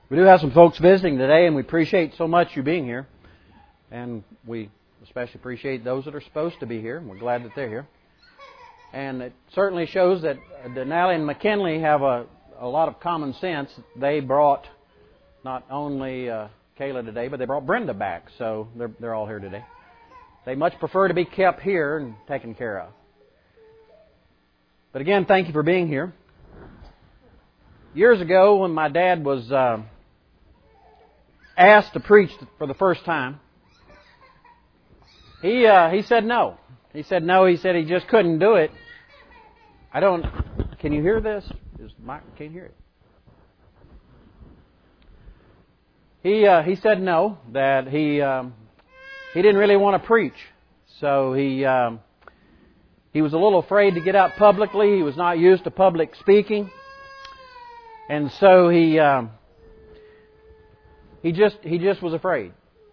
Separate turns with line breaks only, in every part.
We do have some folks visiting today, and we appreciate so much you being here. And we especially appreciate those that are supposed to be here. We're glad that they're here. And it certainly shows that Denali and McKinley have a lot of common sense. They brought not only Kayla today, but they brought Brenda back. So they're all here today. They much prefer to be kept here and taken care of. But again, thank you for being here. Years ago, when my dad was asked to preach for the first time, he said no. He said no. He said he just couldn't do it. Can you hear this? Can't hear it. He said no, that he didn't really want to preach. So he was a little afraid to get out publicly. He was not used to public speaking. And so he just was afraid.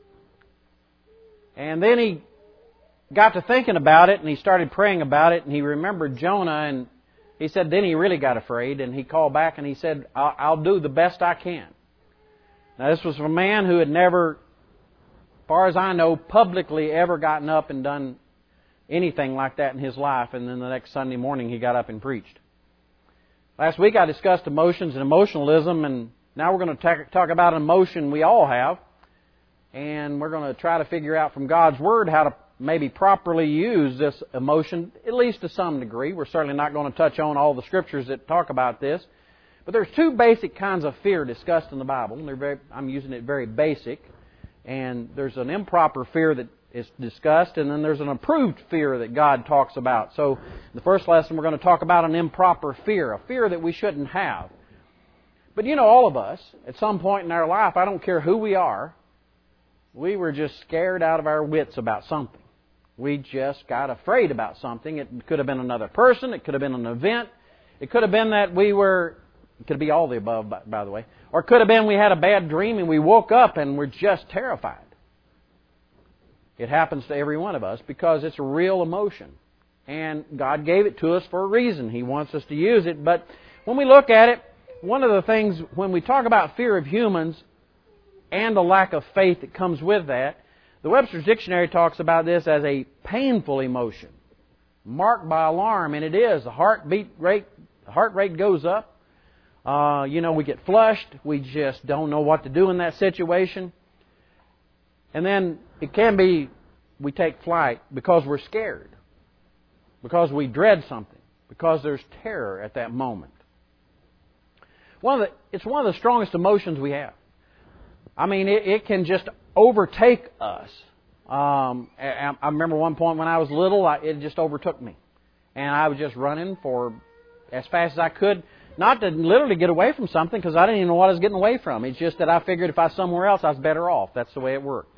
And then he got to thinking about it, and he started praying about it, and he remembered Jonah, and he said then he really got afraid, and he called back and he said, I'll do the best I can. Now this was from a man who had never, as far as I know, publicly ever gotten up and done anything like that in his life, and then the next Sunday morning he got up and preached. Last week I discussed emotions and emotionalism, and now we're going to talk about an emotion we all have, and we're going to try to figure out from God's Word how to maybe properly use this emotion, at least to some degree. We're certainly not going to touch on all the Scriptures that talk about this, but there's two basic kinds of fear discussed in the Bible. And I'm using it very basic, and there's an improper fear that is discussed, and then there's an approved fear that God talks about. So, in the first lesson, we're going to talk about an improper fear, a fear that we shouldn't have. But you know, all of us, at some point in our life, I don't care who we are, we were just scared out of our wits about something. We just got afraid about something. It could have been another person. It could have been an event. It could have been that it could be all the above, by the way. Or it could have been we had a bad dream and we woke up and we're just terrified. It happens to every one of us because it's a real emotion. And God gave it to us for a reason. He wants us to use it. But when we look at it, one of the things, when we talk about fear of humans and the lack of faith that comes with that, the Webster's Dictionary talks about this as a painful emotion, marked by alarm, and it is. The heart rate goes up. We get flushed. We just don't know what to do in that situation. And then it can be we take flight because we're scared, because we dread something, because there's terror at that moment. It's one of the strongest emotions we have. I mean, it can just overtake us. I remember one point when I was little, it just overtook me. And I was just running for as fast as I could, not to literally get away from something, because I didn't even know what I was getting away from. It's just that I figured if I was somewhere else, I was better off. That's the way it worked.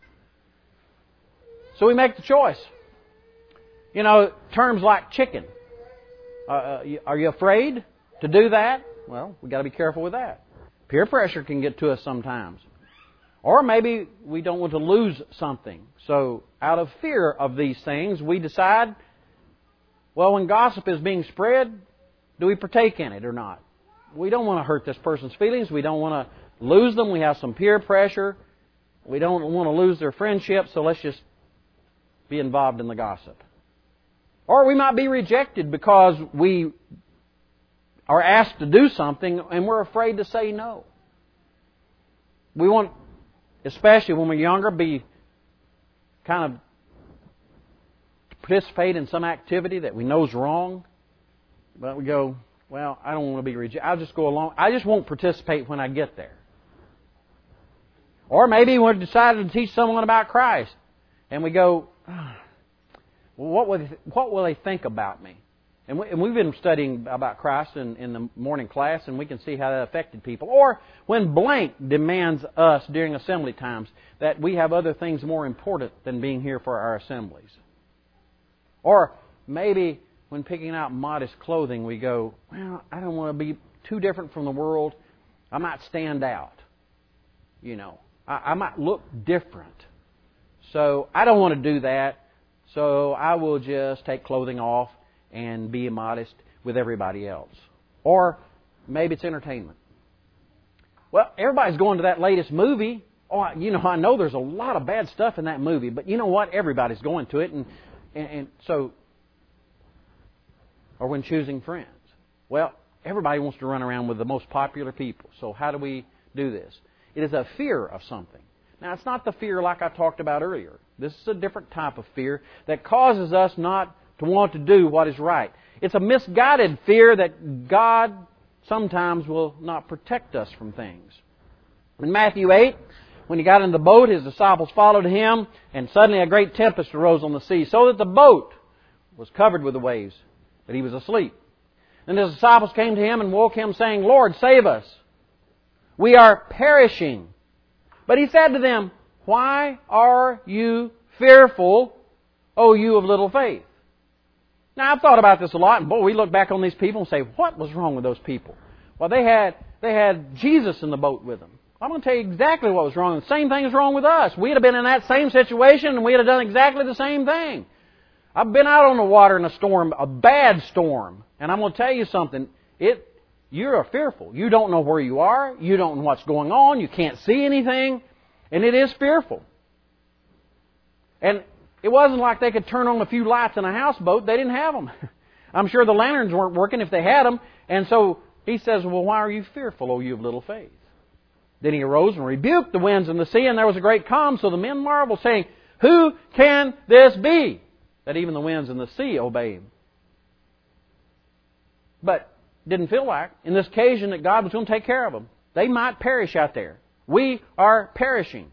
So we make the choice. You know, terms like chicken. Are you afraid to do that? Well, we've got to be careful with that. Peer pressure can get to us sometimes. Or maybe we don't want to lose something. So out of fear of these things, we decide, well, when gossip is being spread, do we partake in it or not? We don't want to hurt this person's feelings. We don't want to lose them. We have some peer pressure. We don't want to lose their friendship, so let's just be involved in the gossip. Or we might be rejected because we are asked to do something and we're afraid to say no. We want, especially when we're younger, be kind of to participate in some activity that we know is wrong. But we go, well, I don't want to be rejected. I'll just go along. I just won't participate when I get there. Or maybe we've decided to teach someone about Christ. And we go, well, what will they think about me? And we've been studying about Christ in the morning class, and we can see how that affected people. Or when blank demands us during assembly times that we have other things more important than being here for our assemblies. Or maybe when picking out modest clothing, we go, well, I don't want to be too different from the world. I might stand out. You know, I might look different. So I don't want to do that. So I will just take clothing off and be immodest with everybody else. Or maybe it's entertainment. Well, everybody's going to that latest movie. Oh, I know there's a lot of bad stuff in that movie, but you know what? Everybody's going to it, and so, or when choosing friends. Well, everybody wants to run around with the most popular people. So how do we do this? It is a fear of something. Now, it's not the fear like I talked about earlier. This is a different type of fear that causes us not to want to do what is right. It's a misguided fear that God sometimes will not protect us from things. In Matthew 8, when he got in the boat, his disciples followed him, and suddenly a great tempest arose on the sea, so that the boat was covered with the waves, but he was asleep. And his disciples came to him and woke him, saying, Lord, save us. We are perishing. But he said to them, Why are you fearful, O you of little faith? Now, I've thought about this a lot, and boy, we look back on these people and say, what was wrong with those people? Well, they had Jesus in the boat with them. I'm going to tell you exactly what was wrong. The same thing is wrong with us. We'd have been in that same situation, and we'd have done exactly the same thing. I've been out on the water in a storm, a bad storm, and I'm going to tell you something. You're fearful. You don't know where you are. You don't know what's going on. You can't see anything, and it is fearful. And it wasn't like they could turn on a few lights in a houseboat. They didn't have them. I'm sure the lanterns weren't working if they had them. And so he says, Well, why are you fearful, O you of little faith? Then he arose and rebuked the winds and the sea, and there was a great calm. So the men marveled, saying, Who can this be, that even the winds and the sea obey him? But didn't feel like, in this occasion, that God was going to take care of them. They might perish out there. We are perishing.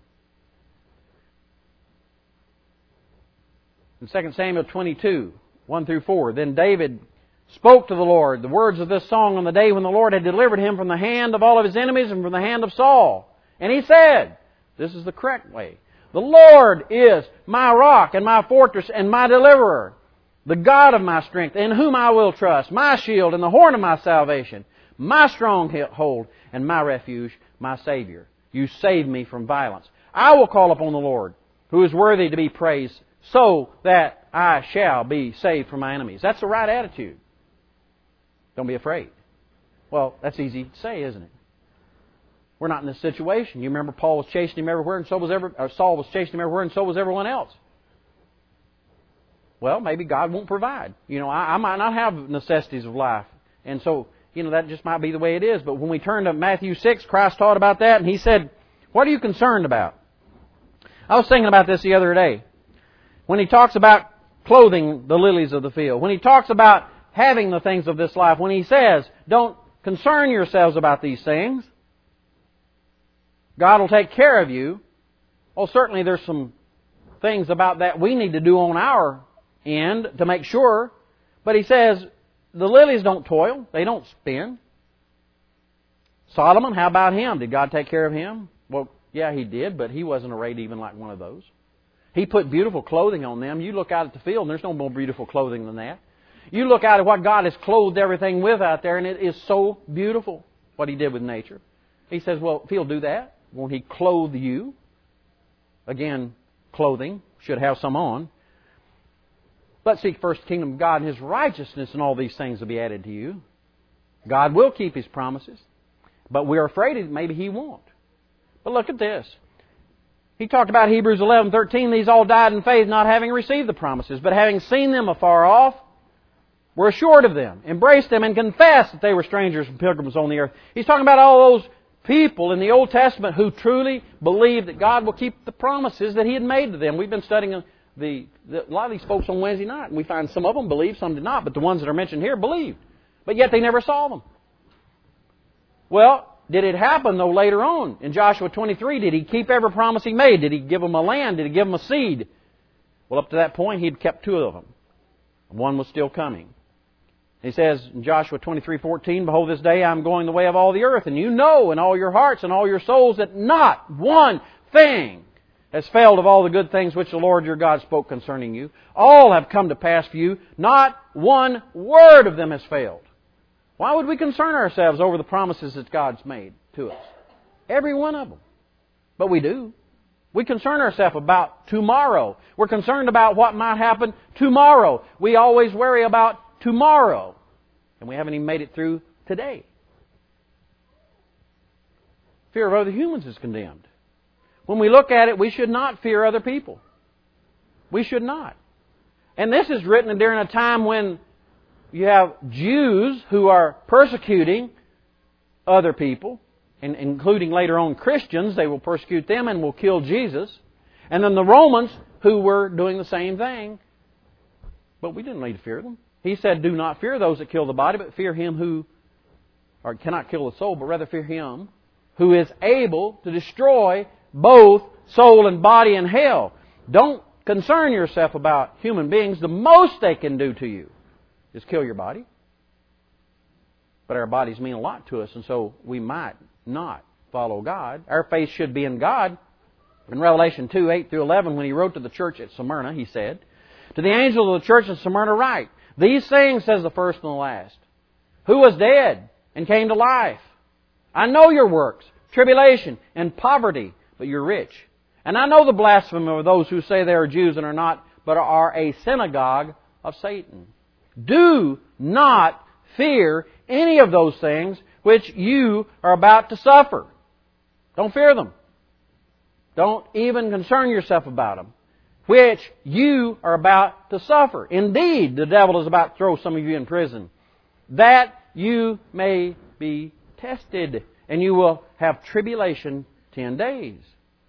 In 2 Samuel 22, 1 through 4, Then David spoke to the Lord the words of this song on the day when the Lord had delivered him from the hand of all of his enemies and from the hand of Saul. And he said, this is the correct way, The Lord is my rock and my fortress and my deliverer, the God of my strength, in whom I will trust, my shield and the horn of my salvation, my stronghold and my refuge, my Savior. You save me from violence. I will call upon the Lord, who is worthy to be praised, so that I shall be saved from my enemies. That's the right attitude. Don't be afraid. Well, that's easy to say, isn't it? We're not in this situation. You remember Paul was chasing him everywhere, and Saul was chasing him everywhere, and so was everyone else. Well, maybe God won't provide. I might not have necessities of life, and so that just might be the way it is. But when we turn to Matthew 6, Christ taught about that, and He said, "What are you concerned about?" I was thinking about this the other day. When He talks about clothing the lilies of the field, when He talks about having the things of this life, when He says, "Don't concern yourselves about these things. God will take care of you." Well, certainly there's some things about that we need to do on our end to make sure. But He says, the lilies don't toil. They don't spin. Solomon, how about him? Did God take care of him? Well, yeah, He did, but he wasn't arrayed even like one of those. He put beautiful clothing on them. You look out at the field, and there's no more beautiful clothing than that. You look out at what God has clothed everything with out there, and it is so beautiful what He did with nature. He says, well, if He'll do that, won't He clothe you? Again, clothing should have some on. But seek first the kingdom of God and His righteousness, and all these things will be added to you. God will keep His promises, but we're afraid that maybe He won't. But look at this. He talked about Hebrews 11:13. These all died in faith, not having received the promises, but having seen them afar off, were assured of them, embraced them, and confessed that they were strangers and pilgrims on the earth. He's talking about all those people in the Old Testament who truly believed that God will keep the promises that He had made to them. We've been studying a lot of these folks on Wednesday night, and we find some of them believed, some did not, but the ones that are mentioned here believed. But yet they never saw them. Well, did it happen, though, later on? In Joshua 23, did He keep every promise He made? Did He give them a land? Did He give them a seed? Well, up to that point, He had kept 2 of them. One was still coming. He says in Joshua 23:14, Behold, this day I am going the way of all the earth, and you know in all your hearts and all your souls that not one thing has failed of all the good things which the Lord your God spoke concerning you. All have come to pass for you. Not one word of them has failed. Why would we concern ourselves over the promises that God's made to us? Every one of them. But we do. We concern ourselves about tomorrow. We're concerned about what might happen tomorrow. We always worry about tomorrow. And we haven't even made it through today. Fear of other humans is condemned. When we look at it, we should not fear other people. We should not. And this is written during a time when you have Jews who are persecuting other people, and including later on Christians. They will persecute them and will kill Jesus. And then the Romans who were doing the same thing. But we didn't need to fear them. He said, do not fear those that kill the body, but fear him who cannot kill the soul, but rather fear him who is able to destroy both soul and body in hell. Don't concern yourself about human beings. The most they can do to you is kill your body. But our bodies mean a lot to us, and so we might not follow God. Our faith should be in God. In Revelation 2:8-11, when He wrote to the church at Smyrna, He said, to the angel of the church at Smyrna write, these things says the first and the last, who was dead and came to life. I know your works, tribulation and poverty, but you're rich. And I know the blasphemy of those who say they are Jews and are not, but are a synagogue of Satan. Do not fear any of those things which you are about to suffer. Don't fear them. Don't even concern yourself about them, which you are about to suffer. Indeed, the devil is about to throw some of you in prison, that you may be tested, and you will have tribulation 10 days.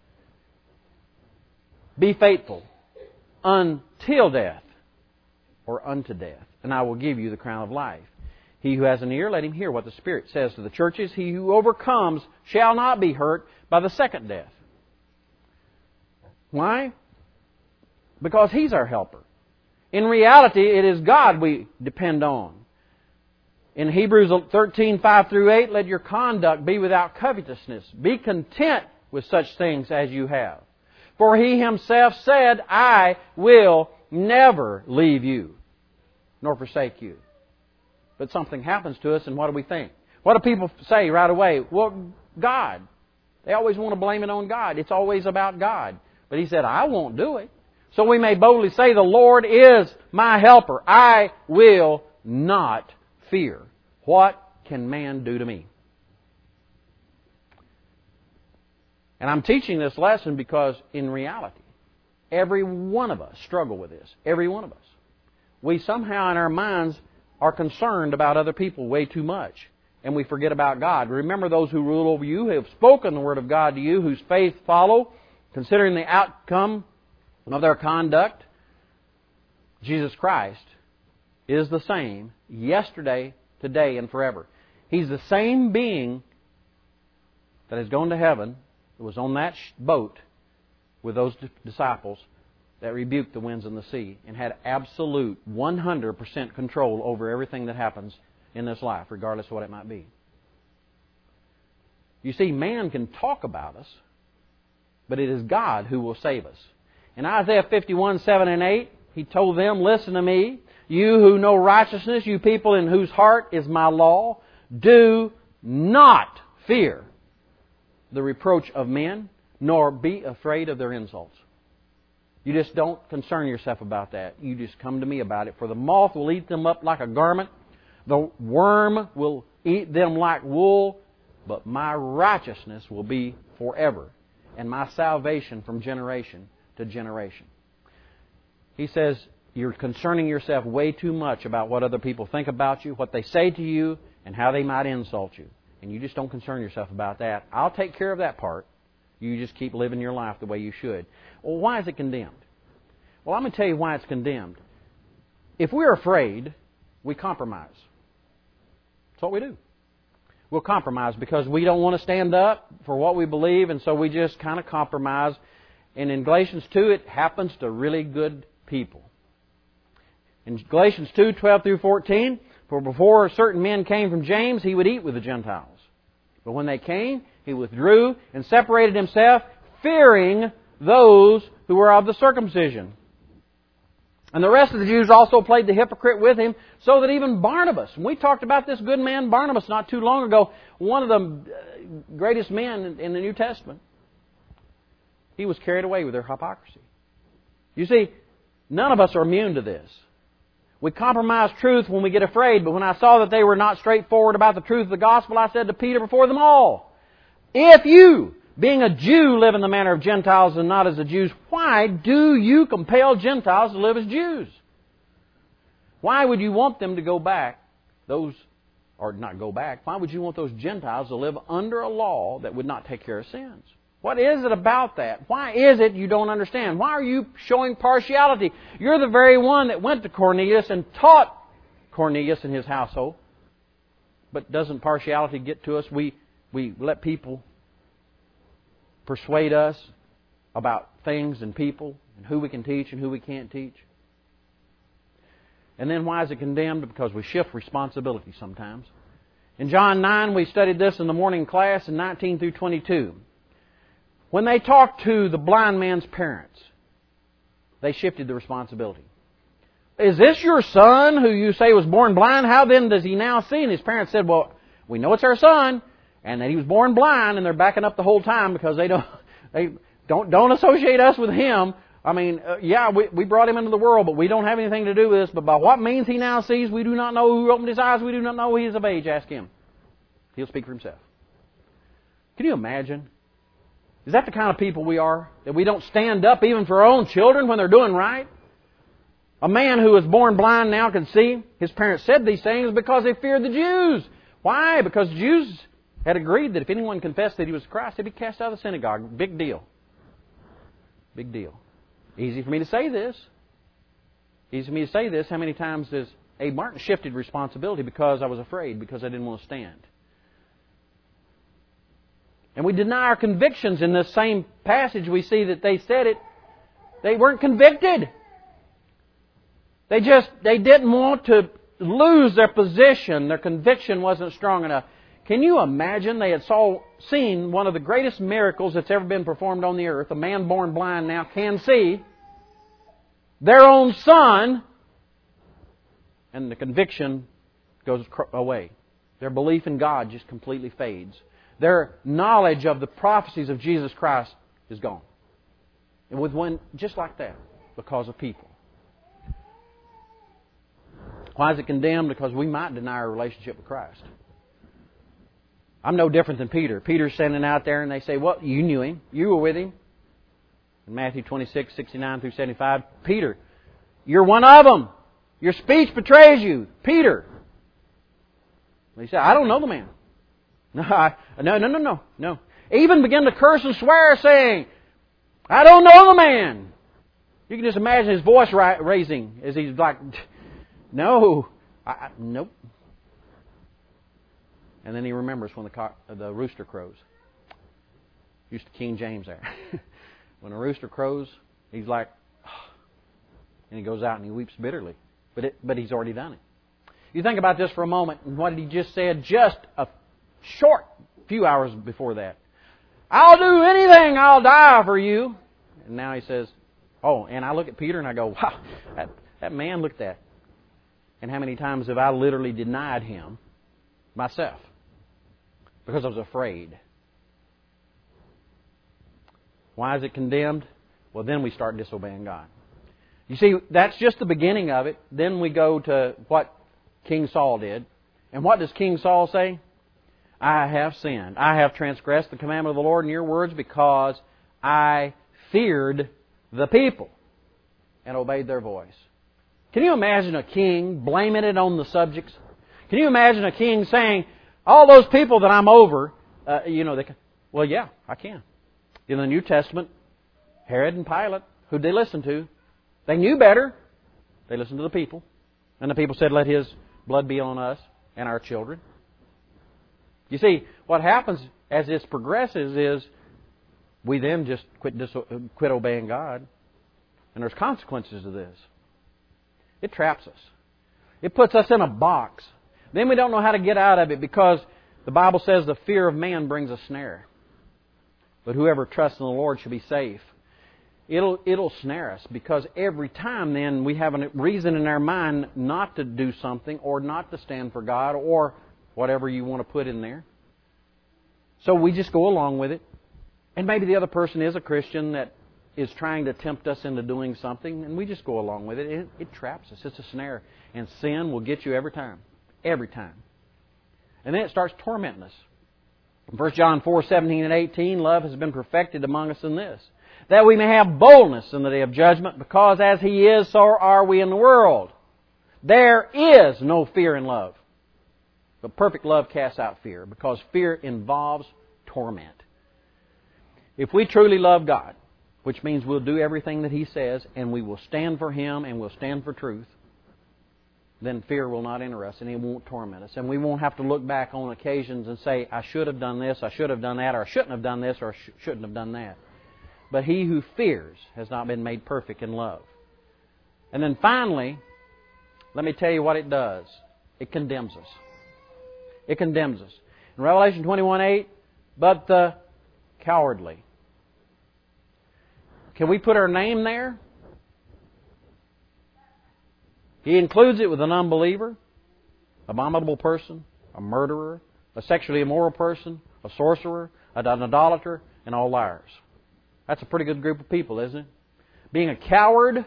Be faithful until death, or unto death, and I will give you the crown of life. He who has an ear, let him hear what the Spirit says to the churches. He who overcomes shall not be hurt by the second death. Why? Because He's our helper. In reality, it is God we depend on. In Hebrews 13:5-8, let your conduct be without covetousness. Be content with such things as you have. For He Himself said, I will never leave you, nor forsake you. But something happens to us, and what do we think? What do people say right away? Well, God. They always want to blame it on God. It's always about God. But He said, I won't do it. So we may boldly say, the Lord is my helper. I will not fear. What can man do to me? And I'm teaching this lesson because in reality, every one of us struggle with this. Every one of us. We somehow in our minds are concerned about other people way too much. And we forget about God. Remember those who rule over you, who have spoken the Word of God to you, whose faith follow, considering the outcome of their conduct. Jesus Christ is the same yesterday, today, and forever. He's the same being that has gone to heaven, that was on that boat with those disciples that rebuked the winds and the sea and had absolute 100% control over everything that happens in this life, regardless of what it might be. You see, man can talk about us, but it is God who will save us. In Isaiah 51:7-8, He told them, listen to me, you who know righteousness, you people in whose heart is my law, do not fear the reproach of men, nor be afraid of their insults. You just don't concern yourself about that. You just come to me about it. For the moth will eat them up like a garment, the worm will eat them like wool, but my righteousness will be forever, and my salvation from generation to generation. He says, you're concerning yourself way too much about what other people think about you, what they say to you, and how they might insult you. And you just don't concern yourself about that. I'll take care of that part. You just keep living your life the way you should. Well, why is it condemned? Well, I'm going to tell you why it's condemned. If we're afraid, we compromise. That's what we do. We'll compromise because we don't want to stand up for what we believe, and so we just kind of compromise. And in Galatians 2, it happens to really good people. In Galatians 2:12-14, for before certain men came from James, he would eat with the Gentiles. But when they came, he withdrew and separated himself, fearing those who were of the circumcision. And the rest of the Jews also played the hypocrite with him, so that even Barnabas, and we talked about this good man Barnabas not too long ago, one of the greatest men in the New Testament, he was carried away with their hypocrisy. You see, none of us are immune to this. We compromise truth when we get afraid, but when I saw that they were not straightforward about the truth of the gospel, I said to Peter before them all, If you, being a Jew, live in the manner of Gentiles and not as the Jews, why do you compel Gentiles to live as Jews? Why would you want them to go back, or not go back, why would you want those Gentiles to live under a law that would not take care of sins? What is it about that? Why is it you don't understand? Why are you showing partiality? You're the very one that went to Cornelius and taught Cornelius and his household. But doesn't partiality get to us? We let people persuade us about things and people and who we can teach and who we can't teach. And then why is it condemned? Because we shift responsibility sometimes. In John 9, we studied this in the morning class in 19 through 22. When they talked to the blind man's parents, they shifted the responsibility. Is this your son who you say was born blind? How then does he now see? And his parents said, well, we know it's our son, and that he was born blind, and they're backing up the whole time because they don't associate us with him. I mean, we brought him into the world, but we don't have anything to do with this. But by what means he now sees, we do not know who opened his eyes. We do not know he is of age. Ask him. He'll speak for himself. Can you imagine? Is that the kind of people we are? That we don't stand up even for our own children when they're doing right? A man who was born blind now can see. His parents said these things because they feared the Jews. Why? Because the Jews had agreed that if anyone confessed that he was Christ, he'd be cast out of the synagogue. Big deal. Big deal. Easy for me to say this. Easy for me to say this. How many times has Abe Martin shifted responsibility because I was afraid, because I didn't want to stand? And we deny our convictions. In this same passage we see that they said it. They weren't convicted. They didn't want to lose their position. Their conviction wasn't strong enough. Can you imagine? They had seen one of the greatest miracles that's ever been performed on the earth. A man born blind now can see. Their own son. And the conviction goes away. Their belief in God just completely fades. Their knowledge of the prophecies of Jesus Christ is gone. And with one just like that, because of people. Why is it condemned? Because we might deny our relationship with Christ. I'm no different than Peter. Peter's standing out there and they say, well, you knew him. You were with him. In Matthew 26, 69 through 75, Peter, you're one of them. Your speech betrays you. Peter. He said, I don't know the man. No. Even began to curse and swear, saying, I don't know the man. You can just imagine his voice raising as he's like, no. Nope. And then he remembers when the rooster crows. Used to King James there. When a rooster crows, he's like, and he goes out and he weeps bitterly. But he's already done it. You think about this for a moment, and what he just said just a short few hours before that. I'll do anything, I'll die for you. And now he says, oh, and I look at Peter and I go, wow, that man, look at that. And how many times have I literally denied him myself? Because I was afraid. Why is it condemned? Well, then we start disobeying God. You see, that's just the beginning of it. Then we go to what King Saul did. And what does King Saul say? I have sinned. I have transgressed the commandment of the Lord in your words because I feared the people and obeyed their voice. Can you imagine a king blaming it on the subjects? Can you imagine a king saying, all those people that I'm over, well, yeah, I can. In the New Testament, Herod and Pilate, who'd they listen to? They knew better. They listened to the people. And the people said, let his blood be on us and our children. You see, what happens as this progresses is we then just quit obeying God. And there's consequences to this. It traps us. It puts us in a box. Then we don't know how to get out of it because the Bible says the fear of man brings a snare. But whoever trusts in the Lord shall be safe. It'll snare us because every time then we have a reason in our mind not to do something or not to stand for God or whatever you want to put in there. So we just go along with it. And maybe the other person is a Christian that is trying to tempt us into doing something, and we just go along with it. It traps us. It's a snare. And sin will get you every time. Every time. And then it starts tormenting us. In 1 John 4:17 and 18, love has been perfected among us in this, that we may have boldness in the day of judgment, because as He is, so are we in the world. There is no fear in love, but perfect love casts out fear, because fear involves torment. If we truly love God, which means we'll do everything that He says, and we will stand for Him and we'll stand for truth, then fear will not enter us and it won't torment us. And we won't have to look back on occasions and say, I should have done this, I should have done that, or I shouldn't have done this, or I shouldn't have done that. But he who fears has not been made perfect in love. And then finally, let me tell you what it does. It condemns us. It condemns us. In Revelation 21:8, but the cowardly. Can we put our name there? He includes it with an unbeliever, abominable person, a murderer, a sexually immoral person, a sorcerer, an idolater, and all liars. That's a pretty good group of people, isn't it? Being a coward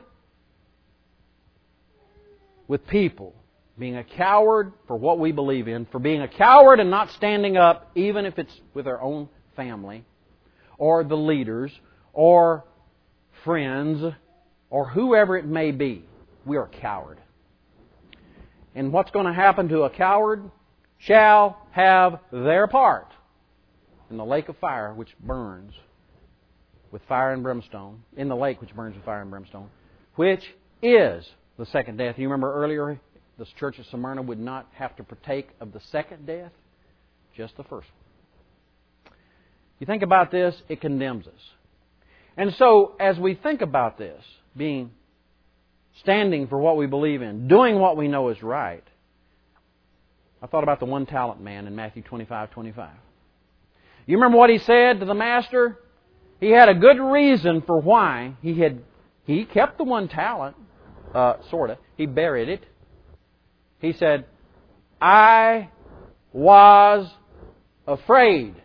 with people. Being a coward for what we believe in. For being a coward and not standing up, even if it's with our own family, or the leaders, or friends, or whoever it may be. We are a coward. And what's going to happen to a coward shall have their part in the lake of fire which burns with fire and brimstone, in the lake which burns with fire and brimstone, which is the second death. You remember earlier, this church of Smyrna would not have to partake of the second death, just the first one. You think about this, it condemns us. And so, as we think about this, standing for what we believe in, doing what we know is right, I thought about the one-talent man in Matthew 25:25. You remember what he said to the master? He had a good reason for why he kept the one talent, sort of. He buried it. He said, I was afraid.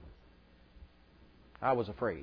I was afraid.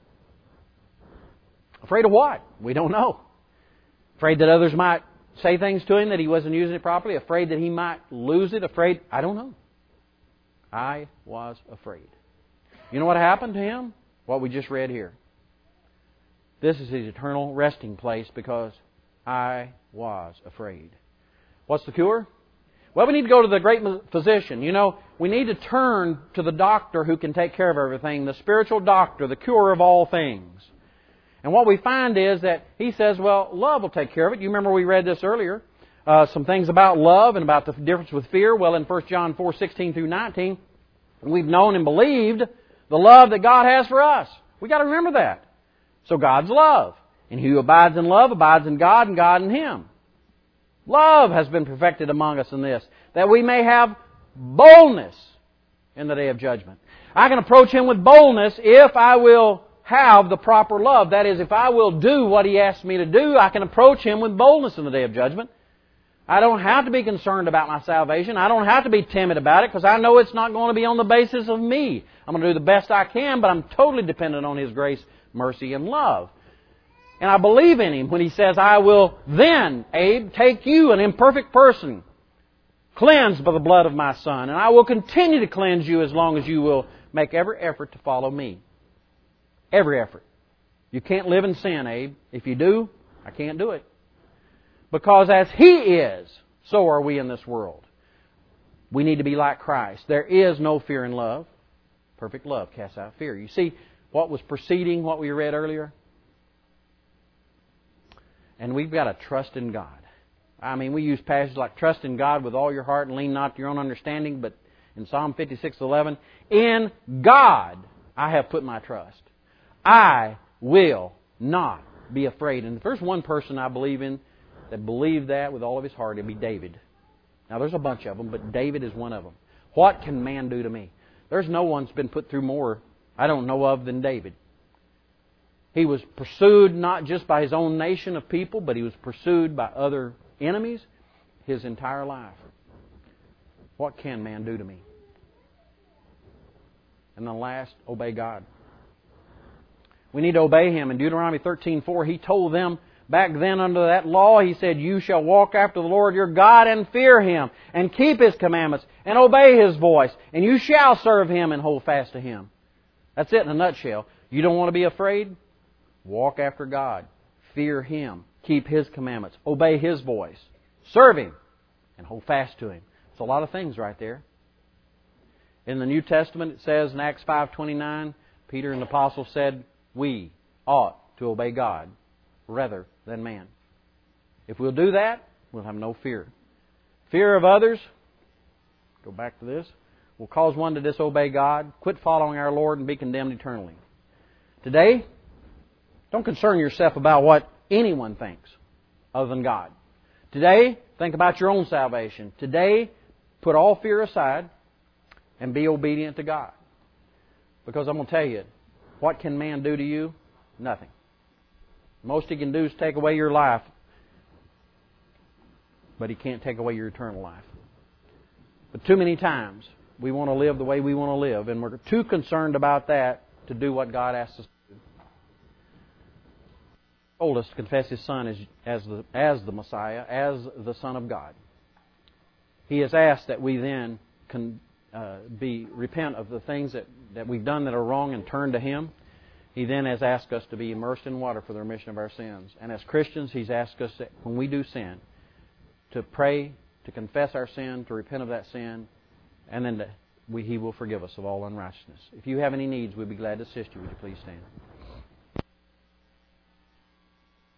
Afraid of what? We don't know. Afraid that others might say things to him that he wasn't using it properly. Afraid that he might lose it. Afraid, I don't know. I was afraid. You know what happened to him? What we just read here. This is his eternal resting place because I was afraid. What's the cure? Well, we need to go to the great physician. You know, we need to turn to the doctor who can take care of everything, the spiritual doctor, the cure of all things. And what we find is that he says, well, love will take care of it. You remember we read this earlier, some things about love and about the difference with fear. Well, in 1 John 4:16 through 19, we've known and believed the love that God has for us. We've got to remember that. So God's love. And he who abides in love abides in God and God in him. Love has been perfected among us in this, that we may have boldness in the day of judgment. I can approach Him with boldness if I will have the proper love. That is, if I will do what He asks me to do, I can approach Him with boldness in the day of judgment. I don't have to be concerned about my salvation. I don't have to be timid about it because I know it's not going to be on the basis of me. I'm going to do the best I can, but I'm totally dependent on His grace, mercy, and love. And I believe in Him when He says, I will then, Abe, take you, an imperfect person, cleansed by the blood of my Son, and I will continue to cleanse you as long as you will make every effort to follow me. Every effort. You can't live in sin, Abe. If you do, I can't do it. Because as He is, so are we in this world. We need to be like Christ. There is no fear in love. Perfect love casts out fear. You see what was preceding what we read earlier? And we've got to trust in God. I mean, we use passages like trust in God with all your heart and lean not to your own understanding. But in Psalm 56:11, in God I have put my trust. I will not be afraid. And if there's one person I believe in that believed that with all of his heart, it'd be David. Now, there's a bunch of them, but David is one of them. What can man do to me? There's no one's been put through more I don't know of than David. He was pursued not just by his own nation of people, but he was pursued by other enemies his entire life. What can man do to me? And then last, obey God. We need to obey Him. In Deuteronomy 13:4, He told them, Back then under that law, He said, you shall walk after the Lord your God and fear Him and keep His commandments and obey His voice. And you shall serve Him and hold fast to Him. That's it in a nutshell. You don't want to be afraid? Walk after God. Fear Him. Keep His commandments. Obey His voice. Serve Him and hold fast to Him. It's a lot of things right there. In the New Testament, it says in Acts 5:29, Peter and the apostles said, we ought to obey God rather than man. If we'll do that, we'll have no fear. Fear of others, go back to this, will cause one to disobey God, quit following our Lord, and be condemned eternally. Today, don't concern yourself about what anyone thinks other than God. Today, think about your own salvation. Today, put all fear aside and be obedient to God. Because I'm going to tell you, what can man do to you? Nothing. Most he can do is take away your life, but he can't take away your eternal life. But too many times, we want to live the way we want to live, and we're too concerned about that to do what God asks us to do. He told us to confess His Son as the Messiah, as the Son of God. He has asked that we then repent of the things that we've done that are wrong and turn to Him. He then has asked us to be immersed in water for the remission of our sins. And as Christians, He's asked us that when we do sin, to pray, to confess our sin, to repent of that sin, and then He will forgive us of all unrighteousness. If you have any needs, we'd be glad to assist you. Would you please stand?